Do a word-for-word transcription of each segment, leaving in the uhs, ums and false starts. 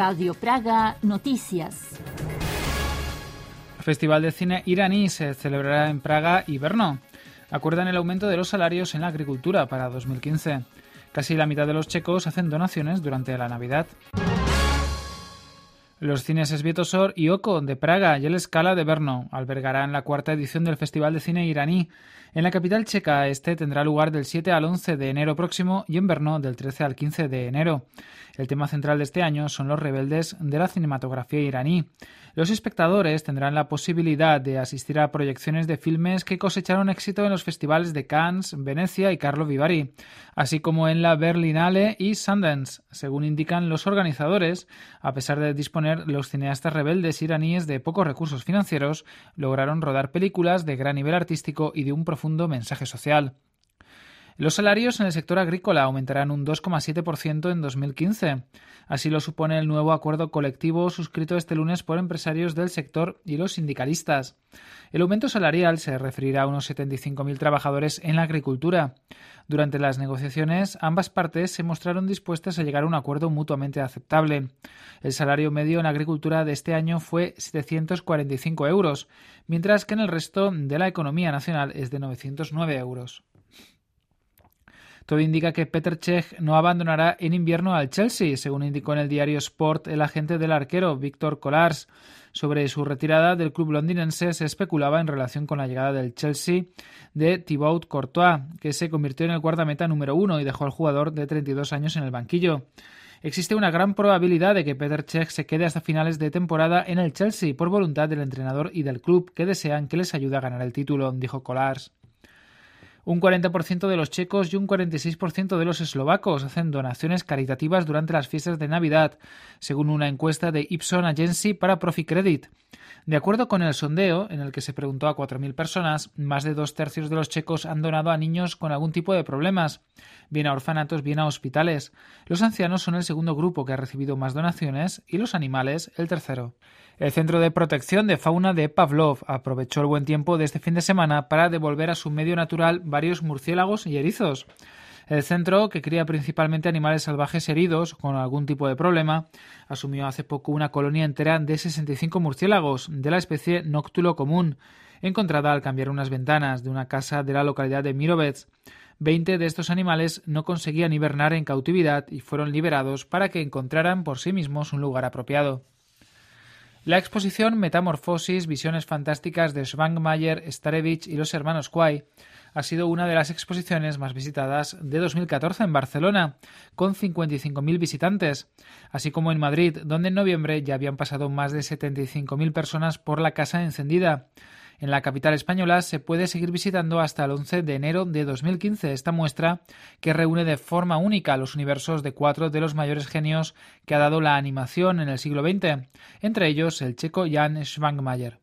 Radio Praga Noticias. El Festival de Cine iraní se celebrará en Praga y Brno. Acuerdan el aumento de los salarios en la agricultura para dos mil quince. Casi la mitad de los checos hacen donaciones durante la Navidad. Los cines Svietozor y Oko de Praga y el Scala de Brno albergarán la cuarta edición del Festival de Cine iraní. En la capital checa este tendrá lugar del siete al once de enero próximo y en Brno del trece al quince de enero. El tema central de este año son los rebeldes de la cinematografía iraní. Los espectadores tendrán la posibilidad de asistir a proyecciones de filmes que cosecharon éxito en los festivales de Cannes, Venecia y Karlovy Vary, así como en la Berlinale y Sundance. Según indican los organizadores, a pesar de disponer los cineastas rebeldes iraníes de pocos recursos financieros, lograron rodar películas de gran nivel artístico y de un profundo mensaje social. Los salarios en el sector agrícola aumentarán un dos coma siete por ciento en dos mil quince. Así lo supone el nuevo acuerdo colectivo suscrito este lunes por empresarios del sector y los sindicalistas. El aumento salarial se referirá a unos setenta y cinco mil trabajadores en la agricultura. Durante las negociaciones, ambas partes se mostraron dispuestas a llegar a un acuerdo mutuamente aceptable. El salario medio en la agricultura de este año fue setecientos cuarenta y cinco euros, mientras que en el resto de la economía nacional es de novecientos nueve euros. Todo indica que Petr Cech no abandonará en invierno al Chelsea, según indicó en el diario Sport el agente del arquero Víctor Collars. Sobre su retirada del club londinense se especulaba en relación con la llegada del Chelsea de Thibaut Courtois, que se convirtió en el guardameta número uno y dejó al jugador de treinta y dos años en el banquillo. Existe una gran probabilidad de que Petr Cech se quede hasta finales de temporada en el Chelsea por voluntad del entrenador y del club, que desean que les ayude a ganar el título, dijo Collars. Un cuarenta por ciento de los checos y un cuarenta y seis por ciento de los eslovacos hacen donaciones caritativas durante las fiestas de Navidad, según una encuesta de Ipsos Agency para Proficredit. De acuerdo con el sondeo, en el que se preguntó a cuatro mil personas, más de dos tercios de los checos han donado a niños con algún tipo de problemas, bien a orfanatos, bien a hospitales. Los ancianos son el segundo grupo que ha recibido más donaciones y los animales el tercero. El Centro de Protección de Fauna de Pavlov aprovechó el buen tiempo de este fin de semana para devolver a su medio natural varios murciélagos y erizos. El centro, que cría principalmente animales salvajes heridos con algún tipo de problema, asumió hace poco una colonia entera de sesenta y cinco murciélagos de la especie Noctulo común, encontrada al cambiar unas ventanas de una casa de la localidad de Mirovets. Veinte de estos animales no conseguían hibernar en cautividad y fueron liberados para que encontraran por sí mismos un lugar apropiado. La exposición Metamorfosis, visiones fantásticas de Schwangmayer, Starevich y los hermanos Quay ha sido una de las exposiciones más visitadas de dos mil catorce en Barcelona, con cincuenta y cinco mil visitantes, así como en Madrid, donde en noviembre ya habían pasado más de setenta y cinco mil personas por la Casa Encendida. En la capital española se puede seguir visitando hasta el once de enero de dos mil quince esta muestra, que reúne de forma única los universos de cuatro de los mayores genios que ha dado la animación en el siglo veinte, entre ellos el checo Jan Schwangmayer.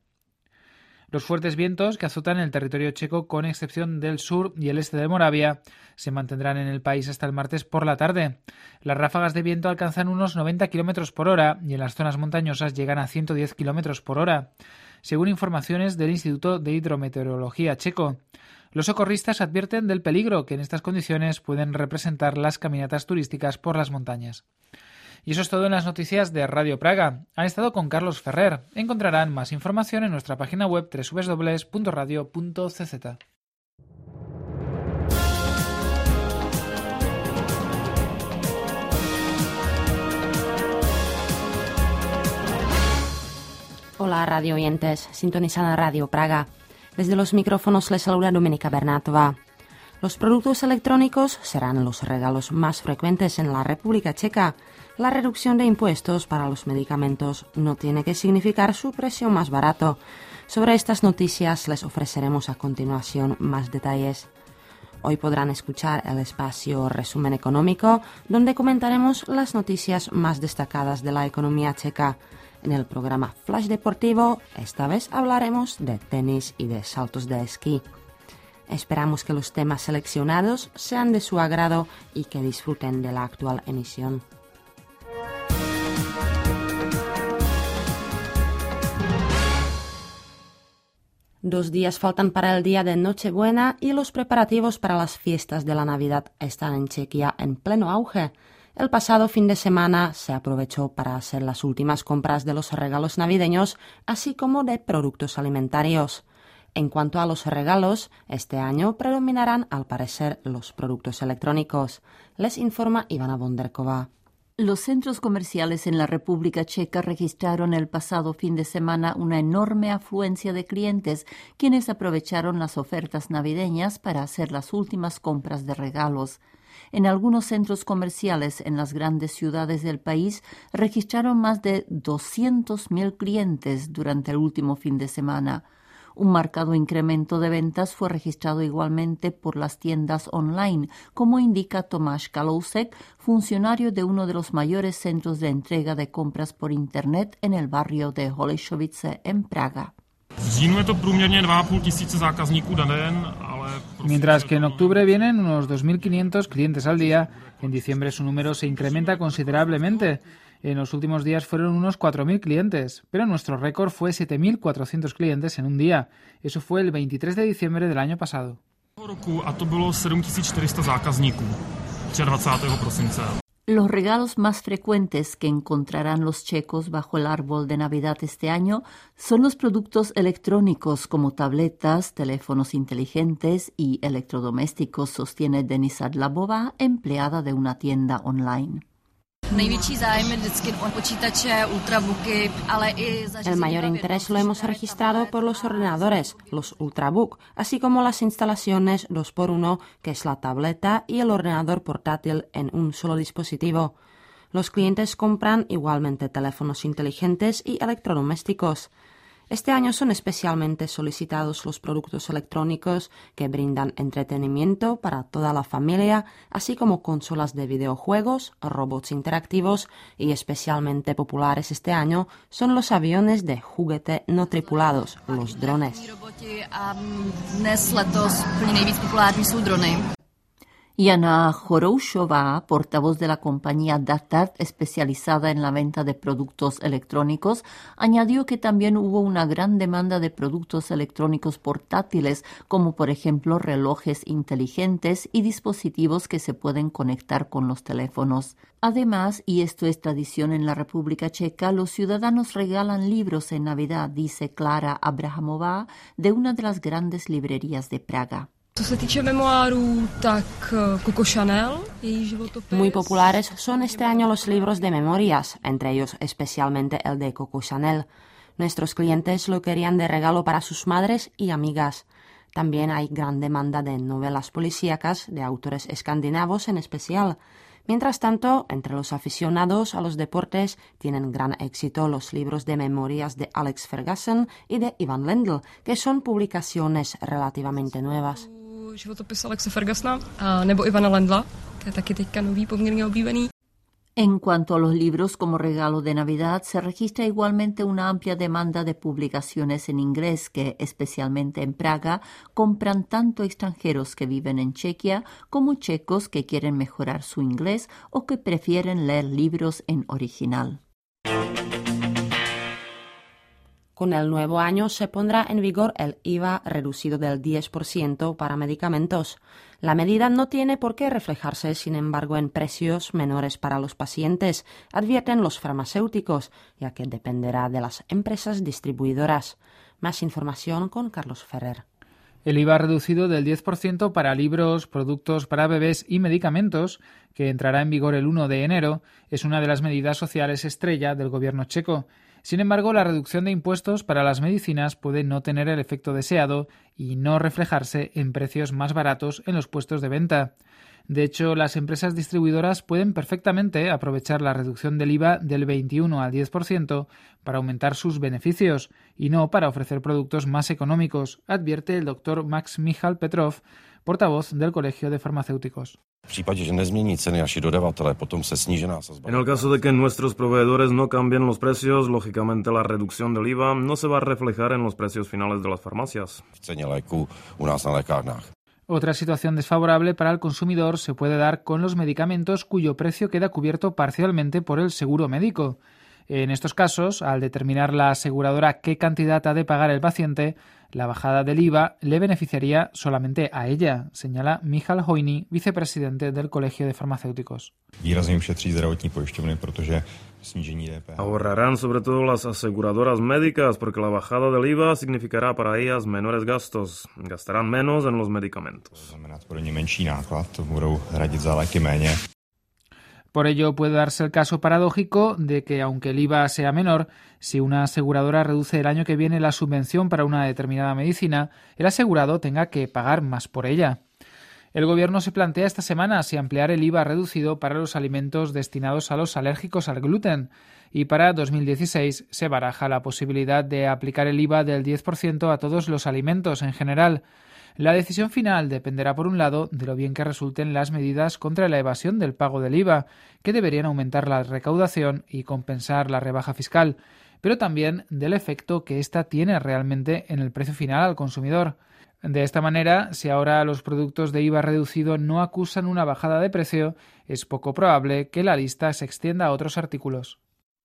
Los fuertes vientos que azotan el territorio checo, con excepción del sur y el este de Moravia, se mantendrán en el país hasta el martes por la tarde. Las ráfagas de viento alcanzan unos noventa kilómetros por hora y en las zonas montañosas llegan a ciento diez kilómetros por hora, según informaciones del Instituto de Hidrometeorología checo. Los socorristas advierten del peligro que en estas condiciones pueden representar las caminatas turísticas por las montañas. Y eso es todo en las noticias de Radio Praga. Han estado con Carlos Ferrer. Encontrarán más información en nuestra página web doble u doble u doble u punto radio punto c z. Hola radio oyentes, sintonizan Radio Praga. Desde los micrófonos les saluda Dominika Bernátová. Los productos electrónicos serán los regalos más frecuentes en la República Checa. La reducción de impuestos para los medicamentos no tiene que significar su precio más barato. Sobre estas noticias les ofreceremos a continuación más detalles. Hoy podrán escuchar el espacio Resumen Económico, donde comentaremos las noticias más destacadas de la economía checa. En el programa Flash Deportivo, esta vez hablaremos de tenis y de saltos de esquí. Esperamos que los temas seleccionados sean de su agrado y que disfruten de la actual emisión. Dos días faltan para el día de Nochebuena y los preparativos para las fiestas de la Navidad están en Chequia en pleno auge. El pasado fin de semana se aprovechó para hacer las últimas compras de los regalos navideños, así como de productos alimentarios. En cuanto a los regalos, este año predominarán al parecer los productos electrónicos. Les informa Ivana Bonderková. Los centros comerciales en la República Checa registraron el pasado fin de semana una enorme afluencia de clientes, quienes aprovecharon las ofertas navideñas para hacer las últimas compras de regalos. En algunos centros comerciales en las grandes ciudades del país registraron más de doscientos mil clientes durante el último fin de semana. Un marcado incremento de ventas fue registrado igualmente por las tiendas online, como indica Tomáš Kalousek, funcionario de uno de los mayores centros de entrega de compras por Internet en el barrio de Holešovice, en Praga. Mientras que en octubre vienen unos dos mil quinientos clientes al día, en diciembre su número se incrementa considerablemente. En los últimos días fueron unos cuatro mil clientes, pero nuestro récord fue siete mil cuatrocientos clientes en un día. Eso fue el veintitrés de diciembre del año pasado. Los regalos más frecuentes que encontrarán los checos bajo el árbol de Navidad este año son los productos electrónicos como tabletas, teléfonos inteligentes y electrodomésticos, sostiene Denisa Dlabová, empleada de una tienda online. El mayor interés lo hemos registrado por los ordenadores, los Ultrabook, así como las instalaciones dos por uno, que es la tableta y el ordenador portátil en un solo dispositivo. Los clientes compran igualmente teléfonos inteligentes y electrodomésticos. Este año son especialmente solicitados los productos electrónicos que brindan entretenimiento para toda la familia, así como consolas de videojuegos, robots interactivos y especialmente populares este año son los aviones de juguete no tripulados, los drones. Jana Horoušová, portavoz de la compañía Datart, especializada en la venta de productos electrónicos, añadió que también hubo una gran demanda de productos electrónicos portátiles, como por ejemplo relojes inteligentes y dispositivos que se pueden conectar con los teléfonos. Además, y esto es tradición en la República Checa, los ciudadanos regalan libros en Navidad, dice Klára Abrahamová, de una de las grandes librerías de Praga. Muy populares son este año los libros de memorias, entre ellos especialmente el de Coco Chanel. Nuestros clientes lo querían de regalo para sus madres y amigas. También hay gran demanda de novelas policíacas de autores escandinavos en especial. Mientras tanto, entre los aficionados a los deportes tienen gran éxito los libros de memorias de Alex Ferguson y de Ivan Lendl, que son publicaciones relativamente nuevas. Životopis Alexe Fergusona nebo Ivana Lendla, que je taky teďka nový, poměrně oblíbený. En cuanto a los libros como regalo de Navidad, se registra igualmente una amplia demanda de publicaciones en inglés que, especialmente en Praga, compran tanto extranjeros que viven en Chequia como checos que quieren mejorar su inglés o que prefieren leer libros en original. Con el nuevo año se pondrá en vigor el I V A reducido del diez por ciento para medicamentos. La medida no tiene por qué reflejarse, sin embargo, en precios menores para los pacientes, advierten los farmacéuticos, ya que dependerá de las empresas distribuidoras. Más información con Carlos Ferrer. El I V A reducido del diez por ciento para libros, productos para bebés y medicamentos, que entrará en vigor el uno de enero, es una de las medidas sociales estrella del gobierno checo. Sin embargo, la reducción de impuestos para las medicinas puede no tener el efecto deseado y no reflejarse en precios más baratos en los puestos de venta. De hecho, las empresas distribuidoras pueden perfectamente aprovechar la reducción del I V A del veintiuno al diez por ciento para aumentar sus beneficios y no para ofrecer productos más económicos, advierte el doctor Max Michal Petrov, portavoz del Colegio de Farmacéuticos. En el caso de que nuestros proveedores no cambien los precios, lógicamente la reducción del I V A no se va a reflejar en los precios finales de las farmacias. Otra situación desfavorable para el consumidor se puede dar con los medicamentos cuyo precio queda cubierto parcialmente por el seguro médico. En estos casos, al determinar la aseguradora qué cantidad ha de pagar el paciente, la bajada del I V A le beneficiaría solamente a ella, señala Michal Hojný, vicepresidente del Colegio de Farmacéuticos. Ahorrarán sobre todo las aseguradoras médicas porque la bajada del I V A significará para ellas menores gastos. Gastarán menos en los medicamentos. Por ello puede darse el caso paradójico de que, aunque el I V A sea menor, si una aseguradora reduce el año que viene la subvención para una determinada medicina, el asegurado tenga que pagar más por ella. El Gobierno se plantea esta semana si ampliar el I V A reducido para los alimentos destinados a los alérgicos al gluten, y para dos mil dieciséis se baraja la posibilidad de aplicar el I V A del diez por ciento a todos los alimentos en general. La decisión final dependerá, por un lado, de lo bien que resulten las medidas contra la evasión del pago del I V A, que deberían aumentar la recaudación y compensar la rebaja fiscal, pero también del efecto que ésta tiene realmente en el precio final al consumidor. De esta manera, si ahora los productos de I V A reducido no acusan una bajada de precio, es poco probable que la lista se extienda a otros artículos.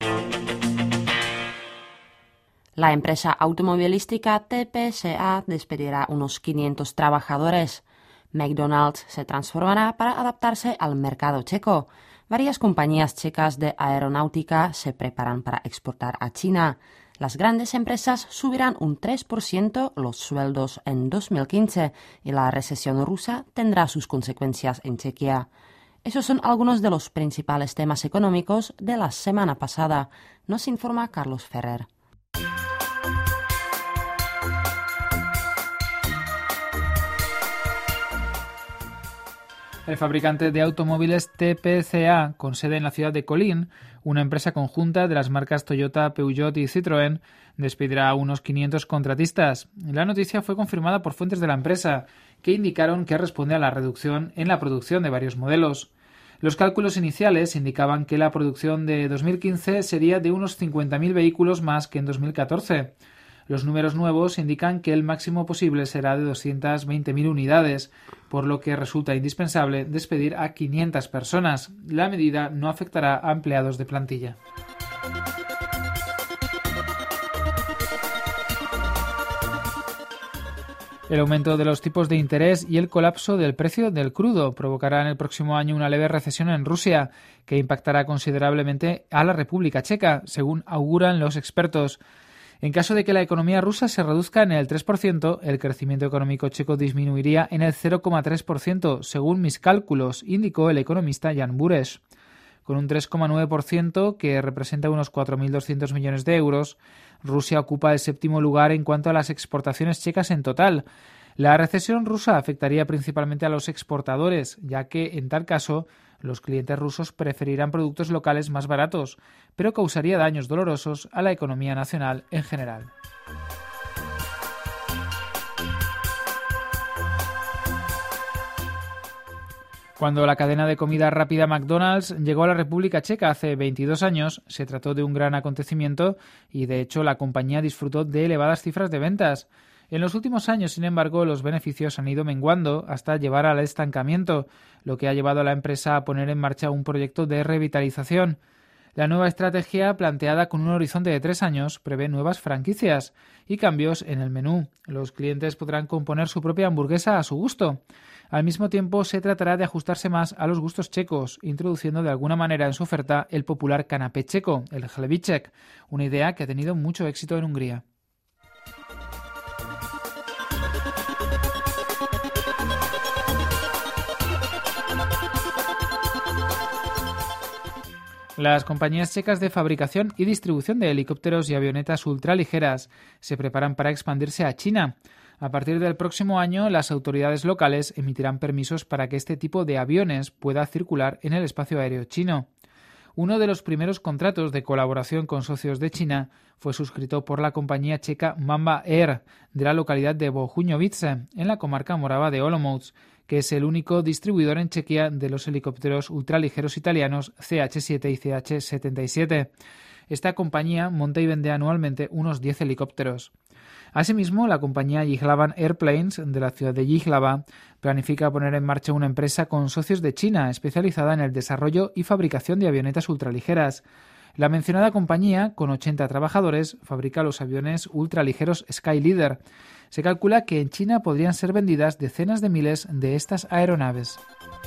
La empresa automovilística T P S A despedirá unos quinientos trabajadores. McDonald's se transformará para adaptarse al mercado checo. Varias compañías checas de aeronáutica se preparan para exportar a China. Las grandes empresas subirán un tres por ciento los sueldos en dos mil quince y la recesión rusa tendrá sus consecuencias en Chequia. Esos son algunos de los principales temas económicos de la semana pasada, nos informa Carlos Ferrer. El fabricante de automóviles T P C A, con sede en la ciudad de Kolín, una empresa conjunta de las marcas Toyota, Peugeot y Citroën, despedirá a unos quinientos contratistas. La noticia fue confirmada por fuentes de la empresa, que indicaron que responde a la reducción en la producción de varios modelos. Los cálculos iniciales indicaban que la producción de dos mil quince sería de unos cincuenta mil vehículos más que en dos mil catorce. Los números nuevos indican que el máximo posible será de doscientas veinte mil unidades, por lo que resulta indispensable despedir a quinientas personas. La medida no afectará a empleados de plantilla. El aumento de los tipos de interés y el colapso del precio del crudo provocarán el próximo año una leve recesión en Rusia, que impactará considerablemente a la República Checa, según auguran los expertos. En caso de que la economía rusa se reduzca en el tres por ciento, el crecimiento económico checo disminuiría en el cero coma tres por ciento, según mis cálculos, indicó el economista Jan Bureš. Con un tres coma nueve por ciento, que representa unos cuatro mil doscientos millones de euros, Rusia ocupa el séptimo lugar en cuanto a las exportaciones checas en total. La recesión rusa afectaría principalmente a los exportadores, ya que, en tal caso, los clientes rusos preferirán productos locales más baratos, pero causaría daños dolorosos a la economía nacional en general. Cuando la cadena de comida rápida McDonald's llegó a la República Checa hace veintidós años, se trató de un gran acontecimiento y, de hecho, la compañía disfrutó de elevadas cifras de ventas. En los últimos años, sin embargo, los beneficios han ido menguando hasta llevar al estancamiento, lo que ha llevado a la empresa a poner en marcha un proyecto de revitalización. La nueva estrategia, planteada con un horizonte de tres años, prevé nuevas franquicias y cambios en el menú. Los clientes podrán componer su propia hamburguesa a su gusto. Al mismo tiempo, se tratará de ajustarse más a los gustos checos, introduciendo de alguna manera en su oferta el popular canapé checo, el hlebiček, una idea que ha tenido mucho éxito en Hungría. Las compañías checas de fabricación y distribución de helicópteros y avionetas ultraligeras se preparan para expandirse a China. A partir del próximo año, las autoridades locales emitirán permisos para que este tipo de aviones pueda circular en el espacio aéreo chino. Uno de los primeros contratos de colaboración con socios de China fue suscrito por la compañía checa Mamba Air de la localidad de Bohunice, en la comarca morava de Olomouc, que es el único distribuidor en Chequia de los helicópteros ultraligeros italianos C H siete y C H setenta y siete. Esta compañía monta y vende anualmente unos diez helicópteros. Asimismo, la compañía Jihlavan Airplanes de la ciudad de Jihlava planifica poner en marcha una empresa con socios de China especializada en el desarrollo y fabricación de avionetas ultraligeras. La mencionada compañía, con ochenta trabajadores, fabrica los aviones ultraligeros Skyleader. Se calcula que en China podrían ser vendidas decenas de miles de estas aeronaves.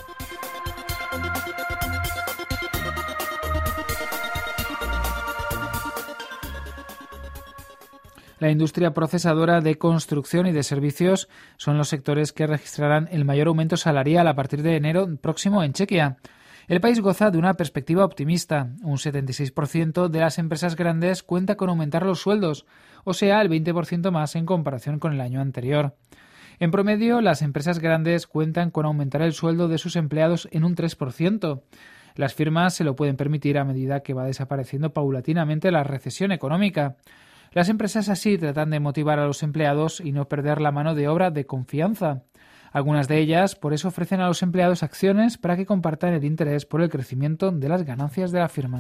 La industria procesadora de construcción y de servicios son los sectores que registrarán el mayor aumento salarial a partir de enero próximo en Chequia. El país goza de una perspectiva optimista. Un setenta y seis por ciento de las empresas grandes cuenta con aumentar los sueldos, o sea, el veinte por ciento más en comparación con el año anterior. En promedio, las empresas grandes cuentan con aumentar el sueldo de sus empleados en un tres por ciento. Las firmas se lo pueden permitir a medida que va desapareciendo paulatinamente la recesión económica. Las empresas así tratan de motivar a los empleados y no perder la mano de obra de confianza. Algunas de ellas, por eso, ofrecen a los empleados acciones para que compartan el interés por el crecimiento de las ganancias de la firma.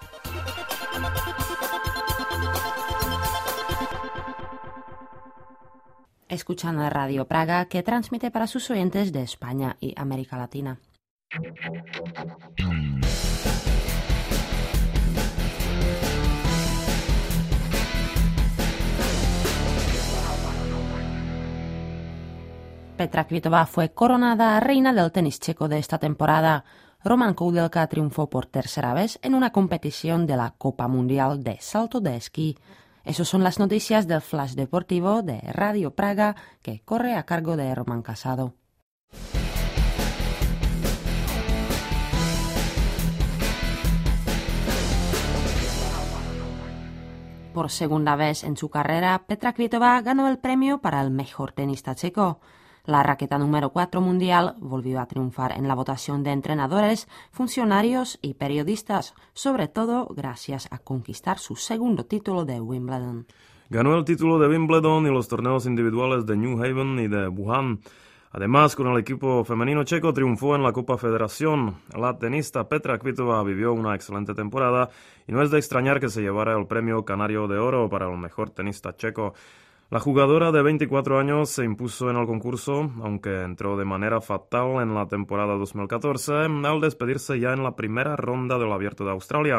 Escuchan a Radio Praga, que transmite para sus oyentes de España y América Latina. Petra Kvitová fue coronada reina del tenis checo de esta temporada. Roman Koudelka triunfó por tercera vez en una competición de la Copa Mundial de Salto de Esquí. Esas son las noticias del Flash Deportivo de Radio Praga, que corre a cargo de Román Casado. Por segunda vez en su carrera, Petra Kvitová ganó el premio para el mejor tenista checo. La raqueta número cuatro mundial volvió a triunfar en la votación de entrenadores, funcionarios y periodistas, sobre todo gracias a conquistar su segundo título de Wimbledon. Ganó el título de Wimbledon y los torneos individuales de New Haven y de Wuhan. Además, con el equipo femenino checo triunfó en la Copa Federación. La tenista Petra Kvitová vivió una excelente temporada y no es de extrañar que se llevara el premio Canario de Oro para el mejor tenista checo. La jugadora de veinticuatro años se impuso en el concurso, aunque entró de manera fatal en la temporada dos mil catorce al despedirse ya en la primera ronda del Abierto de Australia.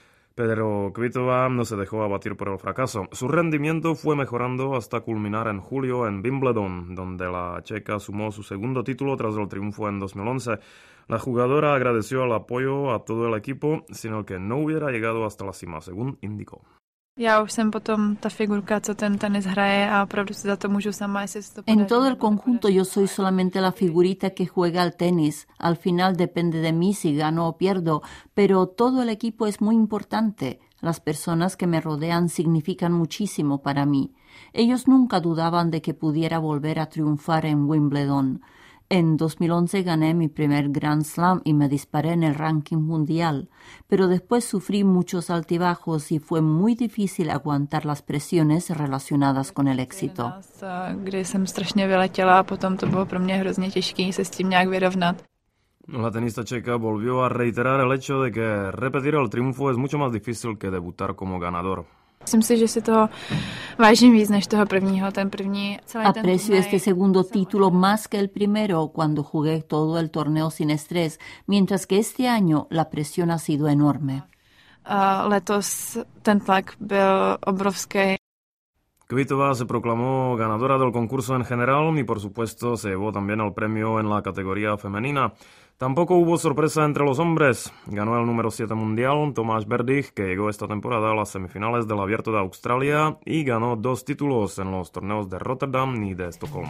Pero Kvitová no se dejó abatir por el fracaso. Su rendimiento fue mejorando hasta culminar en julio en Wimbledon, donde la checa sumó su segundo título tras el triunfo en dos mil once. La jugadora agradeció el apoyo a todo el equipo, sin el que no hubiera llegado hasta la cima, según indicó. Já už jsem potom ta figurka, co ten tenis hraje a opravdu si za to můžu sama, jestli se to podaří. En todo el conjunto yo soy solamente la figurita que juega al tenis. Al final depende de mí si gano o pierdo, pero todo el equipo es muy importante. Las personas que me rodean significan muchísimo para mí. Ellos nunca dudaban de que pudiera volver a triunfar en Wimbledon. En dos mil once gané mi primer Grand Slam y me disparé en el ranking mundial, pero después sufrí muchos altibajos y fue muy difícil aguantar las presiones relacionadas con el éxito. Kdy jsem strašně vyletěla a potom to bylo pro mě hrozně těžké se s tím nějak vyrovnat. La tenista checa volvió a reiterar el hecho de que repetir el triunfo es mucho más difícil que debutar como ganador. Myslím si, že si toho vážím víc než toho prvního. Ten první, Aprecio este segundo título más que el primero cuando jugué todo el torneo sin estrés, mientras que este año la presión ha sido enorme. Uh, letos ten tlak byl obrovský. Kvitová se proclamó ganadora del concurso en general y por supuesto se llevó también el premio en la categoría femenina. Tampoco hubo sorpresa entre los hombres. Ganó el número siete mundial, Tomáš Berdych, que llegó esta temporada a las semifinales del Abierto de Australia y ganó dos títulos en los torneos de Rotterdam y de Estocolmo.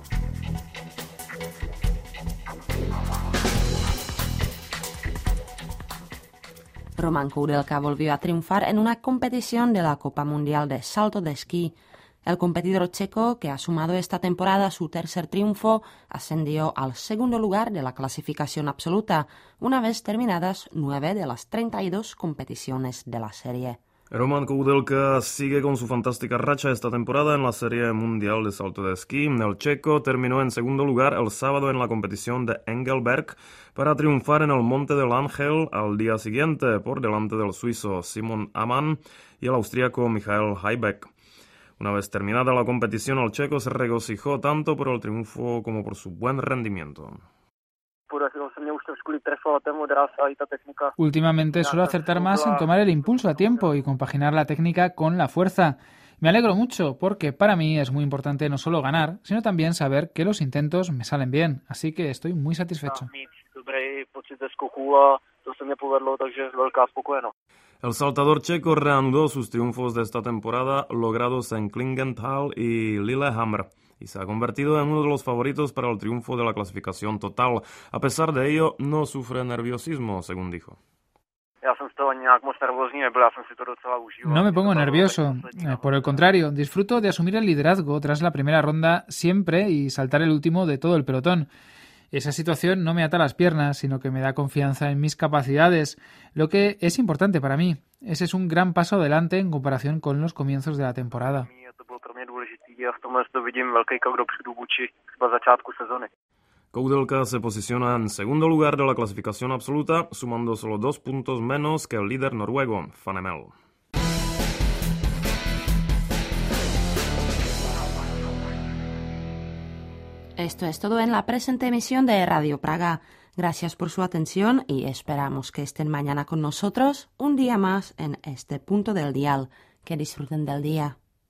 Roman Koudelka volvió a triunfar en una competición de la Copa Mundial de Salto de Esquí. El competidor checo, que ha sumado esta temporada su tercer triunfo, ascendió al segundo lugar de la clasificación absoluta, una vez terminadas nueve de las treinta y dos competiciones de la serie. Roman Koudelka sigue con su fantástica racha esta temporada en la Serie Mundial de Salto de Esquí. El checo terminó en segundo lugar el sábado en la competición de Engelberg para triunfar en el Monte del Ángel al día siguiente por delante del suizo Simon Ammann y el austríaco Michael Heibeck. Una vez terminada la competición, el checo se regocijó tanto por el triunfo como por su buen rendimiento. Últimamente suelo acertar más en tomar el impulso a tiempo y compaginar la técnica con la fuerza. Me alegro mucho porque para mí es muy importante no solo ganar, sino también saber que los intentos me salen bien, así que estoy muy satisfecho. El saltador checo reanudó sus triunfos de esta temporada logrados en Klingenthal y Lillehammer y se ha convertido en uno de los favoritos para el triunfo de la clasificación total. A pesar de ello, no sufre nerviosismo, según dijo. No me pongo nervioso, por el contrario, disfruto de asumir el liderazgo tras la primera ronda siempre y saltar el último de todo el pelotón. Esa situación no me ata las piernas, sino que me da confianza en mis capacidades, lo que es importante para mí. Ese es un gran paso adelante en comparación con los comienzos de la temporada. Koudelka se posiciona en segundo lugar de la clasificación absoluta, sumando solo dos puntos menos que el líder noruego, Van Emel. Esto es todo en la presente emisión de Radio Praga. Gracias por su atención y esperamos que estén mañana con nosotros un día más en este punto del dial. Que disfruten del día.